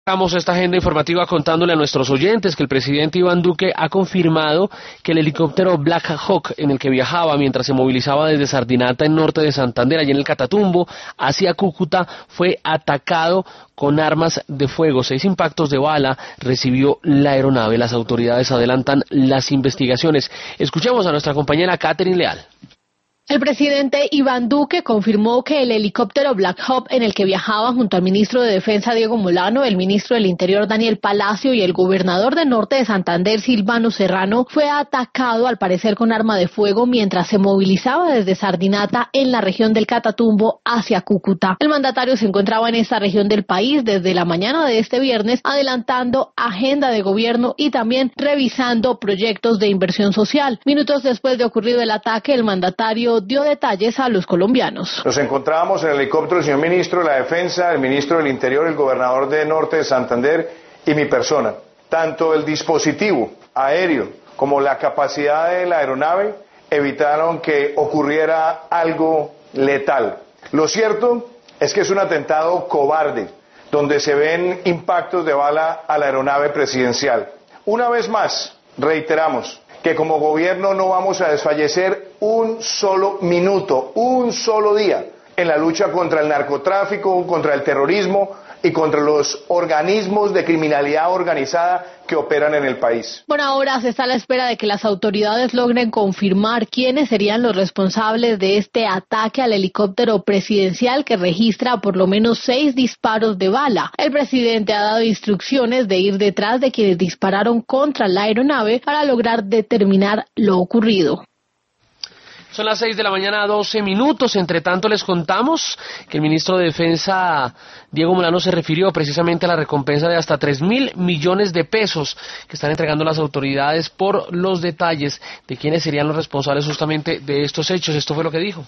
Damos esta agenda informativa contándole a nuestros oyentes que el presidente Iván Duque ha confirmado que el helicóptero Black Hawk en el que viajaba mientras se movilizaba desde Sardinata en norte de Santander, allí en el Catatumbo, hacia Cúcuta, fue atacado con armas de fuego. 6 impactos de bala recibió la aeronave. Las autoridades adelantan las investigaciones. Escuchemos a nuestra compañera Catherine Leal. El presidente Iván Duque confirmó que el helicóptero Black Hawk en el que viajaba junto al ministro de Defensa Diego Molano, el ministro del Interior Daniel Palacio y el gobernador del norte de Santander Silvano Serrano fue atacado al parecer con arma de fuego mientras se movilizaba desde Sardinata en la región del Catatumbo hacia Cúcuta. El mandatario se encontraba en esta región del país desde la mañana de este viernes adelantando agenda de gobierno y también revisando proyectos de inversión social. Minutos después de ocurrido el ataque, el mandatario dio detalles a los colombianos. Nos encontrábamos en el helicóptero el señor ministro de la Defensa, el ministro del Interior, el gobernador del norte de Santander y mi persona. Tanto el dispositivo aéreo como la capacidad de la aeronave evitaron que ocurriera algo letal. Lo cierto es que es un atentado cobarde, donde se ven impactos de bala a la aeronave presidencial. Una vez más, reiteramos que como gobierno no vamos a desfallecer un solo minuto, un solo día en la lucha contra el narcotráfico, contra el terrorismo y contra los organismos de criminalidad organizada que operan en el país. Por ahora se está a la espera de que las autoridades logren confirmar quiénes serían los responsables de este ataque al helicóptero presidencial que registra por lo menos 6 disparos de bala. El presidente ha dado instrucciones de ir detrás de quienes dispararon contra la aeronave para lograr determinar lo ocurrido. Son las 6 de la mañana, 12 minutos. Entre tanto, les contamos que el ministro de Defensa, Diego Molano, se refirió precisamente a la recompensa de hasta 3.000 millones de pesos que están entregando las autoridades por los detalles de quiénes serían los responsables justamente de estos hechos. Esto fue lo que dijo.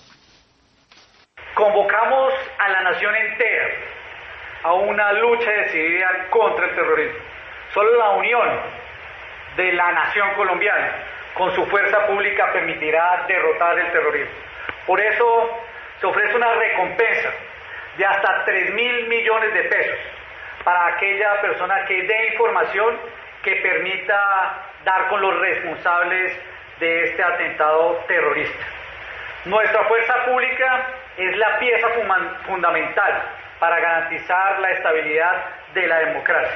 Convocamos a la nación entera a una lucha decidida contra el terrorismo. Solo la unión de la nación colombiana con su fuerza pública permitirá derrotar el terrorismo. Por eso se ofrece una recompensa de hasta 3.000 millones de pesos para aquella persona que dé información que permita dar con los responsables de este atentado terrorista. Nuestra fuerza pública es la pieza fundamental para garantizar la estabilidad de la democracia.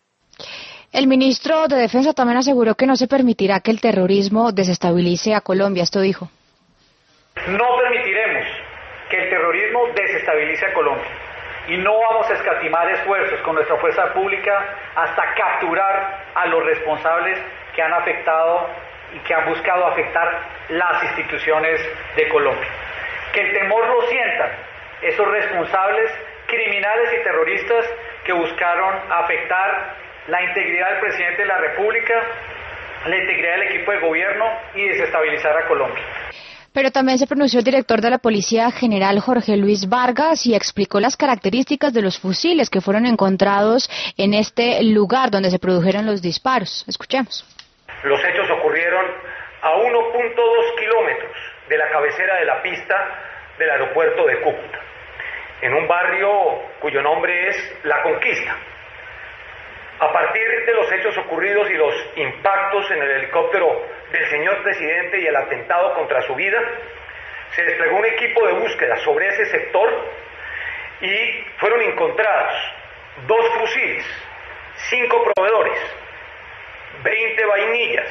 El ministro de Defensa también aseguró que no se permitirá que el terrorismo desestabilice a Colombia. Esto dijo. No permitiremos que el terrorismo desestabilice a Colombia y no vamos a escatimar esfuerzos con nuestra fuerza pública hasta capturar a los responsables que han afectado y que han buscado afectar las instituciones de Colombia. Que el temor lo sientan esos responsables criminales y terroristas que buscaron afectar la integridad del presidente de la República, la integridad del equipo de gobierno y desestabilizar a Colombia. Pero también se pronunció el director de la Policía General Jorge Luis Vargas y explicó las características de los fusiles que fueron encontrados en este lugar donde se produjeron los disparos. Escuchemos. Los hechos ocurrieron a 1.2 kilómetros de la cabecera de la pista del aeropuerto de Cúcuta, en un barrio cuyo nombre es La Conquista. A partir de los hechos ocurridos y los impactos en el helicóptero del señor presidente y el atentado contra su vida, se desplegó un equipo de búsqueda sobre ese sector y fueron encontrados 2 fusiles, 5 proveedores, 20 vainillas.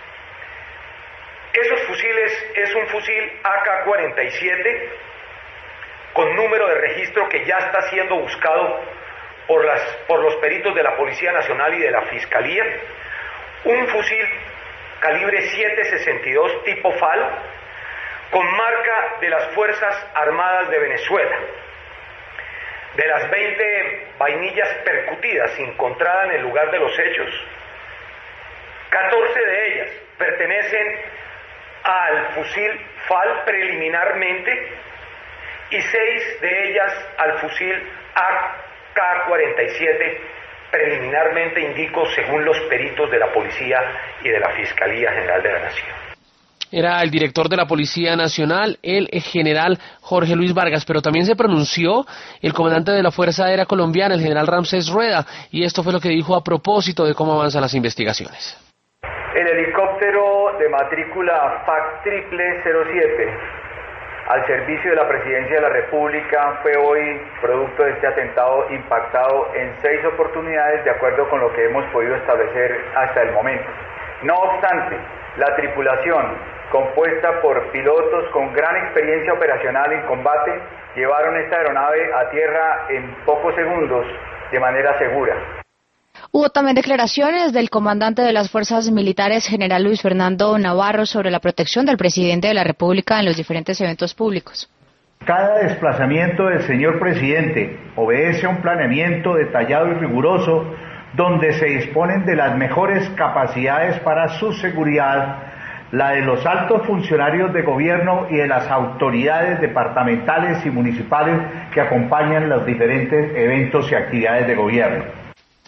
Esos fusiles es un fusil AK-47 con número de registro que ya está siendo buscado por los peritos de la Policía Nacional y de la Fiscalía, un fusil calibre 7.62 tipo FAL con marca de las Fuerzas Armadas de Venezuela. De las 20 vainillas percutidas encontradas en el lugar de los hechos, 14 de ellas pertenecen al fusil FAL preliminarmente y 6 de ellas al fusil AK-47 preliminarmente, indico, según los peritos de la Policía y de la Fiscalía General de la Nación. Era el director de la Policía Nacional, el general Jorge Luis Vargas, pero también se pronunció el comandante de la Fuerza Aérea Colombiana, el general Ramsés Rueda, y esto fue lo que dijo a propósito de cómo avanzan las investigaciones. El helicóptero de matrícula FAC 07 al servicio de la Presidencia de la República fue hoy producto de este atentado impactado en 6 oportunidades de acuerdo con lo que hemos podido establecer hasta el momento. No obstante, la tripulación, compuesta por pilotos con gran experiencia operacional en combate, llevaron esta aeronave a tierra en pocos segundos de manera segura. Hubo también declaraciones del comandante de las fuerzas militares, general Luis Fernando Navarro, sobre la protección del presidente de la República en los diferentes eventos públicos. Cada desplazamiento del señor presidente obedece a un planeamiento detallado y riguroso donde se disponen de las mejores capacidades para su seguridad, la de los altos funcionarios de gobierno y de las autoridades departamentales y municipales que acompañan los diferentes eventos y actividades de gobierno.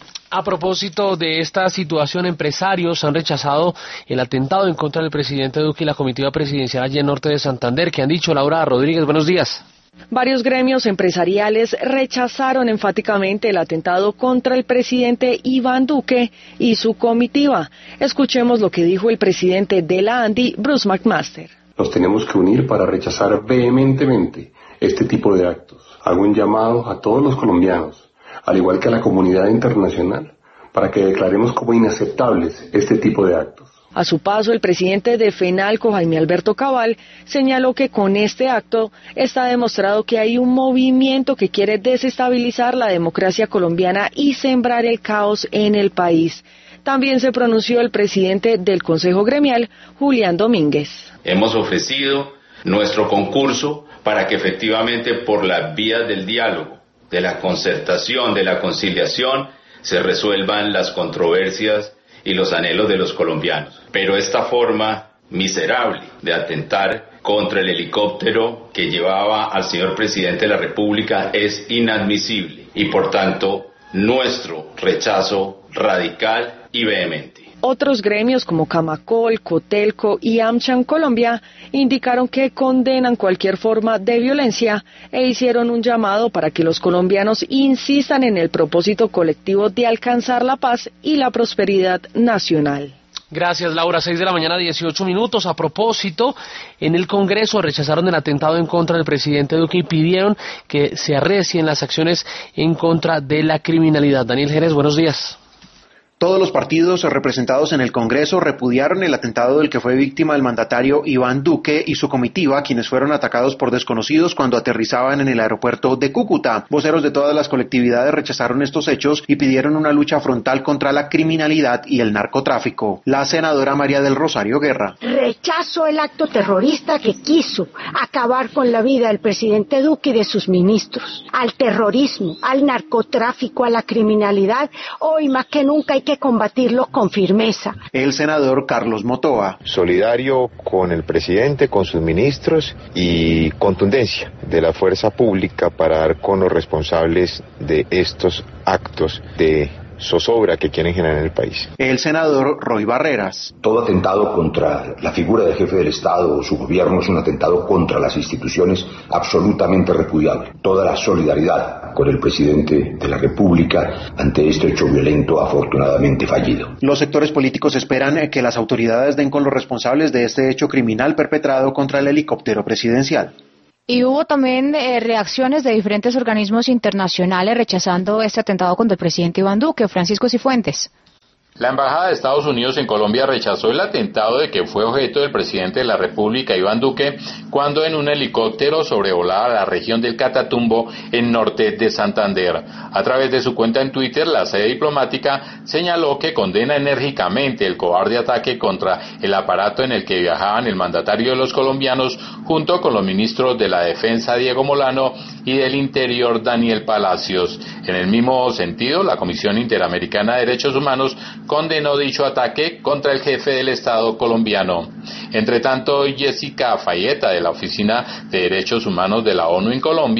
A propósito de esta situación, empresarios han rechazado el atentado en contra del presidente Duque y la comitiva presidencial allí en Norte de Santander. ¿Qué han dicho? Laura Rodríguez, buenos días. Varios gremios empresariales rechazaron enfáticamente el atentado contra el presidente Iván Duque y su comitiva. Escuchemos lo que dijo el presidente de la ANDI, Bruce McMaster. Nos tenemos que unir para rechazar vehementemente este tipo de actos. Hago un llamado a todos los colombianos, al igual que a la comunidad internacional, para que declaremos como inaceptables este tipo de actos. A su paso, el presidente de FENALCO, Jaime Alberto Cabal, señaló que con este acto está demostrado que hay un movimiento que quiere desestabilizar la democracia colombiana y sembrar el caos en el país. También se pronunció el presidente del Consejo Gremial, Julián Domínguez. Hemos ofrecido nuestro concurso para que efectivamente por las vías del diálogo, de la concertación, de la conciliación, se resuelvan las controversias y los anhelos de los colombianos. Pero esta forma miserable de atentar contra el helicóptero que llevaba al señor presidente de la República es inadmisible y por tanto nuestro rechazo radical y vehemente. Otros gremios como Camacol, Cotelco y AmCham Colombia indicaron que condenan cualquier forma de violencia e hicieron un llamado para que los colombianos insistan en el propósito colectivo de alcanzar la paz y la prosperidad nacional. Gracias, Laura. 6 de la mañana, 18 minutos. A propósito, en el Congreso rechazaron el atentado en contra del presidente Duque y pidieron que se arrecien las acciones en contra de la criminalidad. Daniel Jerez, buenos días. Todos los partidos representados en el Congreso repudiaron el atentado del que fue víctima el mandatario Iván Duque y su comitiva, quienes fueron atacados por desconocidos cuando aterrizaban en el aeropuerto de Cúcuta. Voceros de todas las colectividades rechazaron estos hechos y pidieron una lucha frontal contra la criminalidad y el narcotráfico. La senadora María del Rosario Guerra. Rechazo el acto terrorista que quiso acabar con la vida del presidente Duque y de sus ministros. Al terrorismo, al narcotráfico, a la criminalidad, hoy más que nunca hay que combatirlo con firmeza. El senador Carlos Motoa. Solidario con el presidente, con sus ministros y contundencia de la fuerza pública para dar con los responsables de estos actos de zozobra que quieren generar en el país. El senador Roy Barreras. Todo atentado contra la figura del jefe del Estado o su gobierno es un atentado contra las instituciones absolutamente repudiable. Toda la solidaridad con el presidente de la República ante este hecho violento afortunadamente fallido. Los sectores políticos esperan que las autoridades den con los responsables de este hecho criminal perpetrado contra el helicóptero presidencial. Y hubo también reacciones de diferentes organismos internacionales rechazando este atentado contra el presidente Iván Duque. Francisco Cifuentes. La Embajada de Estados Unidos en Colombia rechazó el atentado de que fue objeto del presidente de la República, Iván Duque, cuando en un helicóptero sobrevolaba la región del Catatumbo, en norte de Santander. A través de su cuenta en Twitter, la sede diplomática señaló que condena enérgicamente el cobarde ataque contra el aparato en el que viajaban el mandatario de los colombianos, junto con los ministros de la Defensa, Diego Molano, y del Interior, Daniel Palacios. En el mismo sentido, la Comisión Interamericana de Derechos Humanos condenó dicho ataque contra el jefe del Estado colombiano. Entre tanto, Jessica Fayeta, de la Oficina de Derechos Humanos de la ONU en Colombia,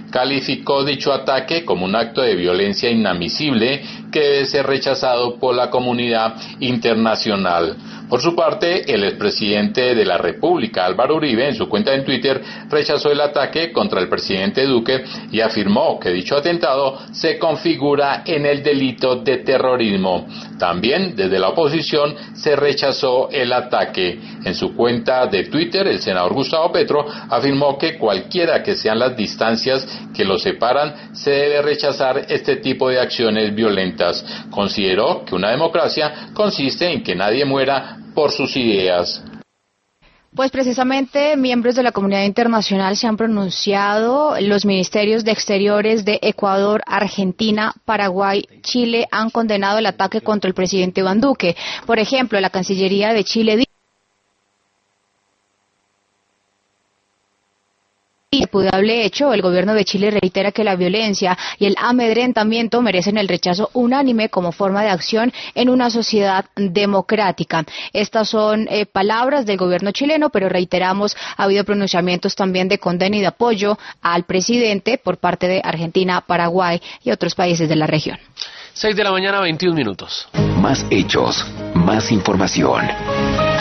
calificó dicho ataque como un acto de violencia inadmisible que debe ser rechazado por la comunidad internacional. Por su parte, el expresidente de la República, Álvaro Uribe, en su cuenta en Twitter, rechazó el ataque contra el presidente Duque y afirmó que dicho atentado se configura en el delito de terrorismo. También, desde la oposición, se rechazó el ataque. En su cuenta de Twitter, el senador Gustavo Petro afirmó que cualquiera que sean las distancias que los separan, se debe rechazar este tipo de acciones violentas. Consideró que una democracia consiste en que nadie muera por sus ideas. Pues precisamente miembros de la comunidad internacional se han pronunciado. Los ministerios de Exteriores de Ecuador, Argentina, Paraguay, Chile han condenado el ataque contra el presidente Iván Duque. Por ejemplo, la Cancillería de Chile repudiable hecho, el gobierno de Chile reitera que la violencia y el amedrentamiento merecen el rechazo unánime como forma de acción en una sociedad democrática. Estas son palabras del gobierno chileno, pero reiteramos, ha habido pronunciamientos también de condena y de apoyo al presidente por parte de Argentina, Paraguay y otros países de la región. 6 de la mañana, 21 minutos. Más hechos, más información.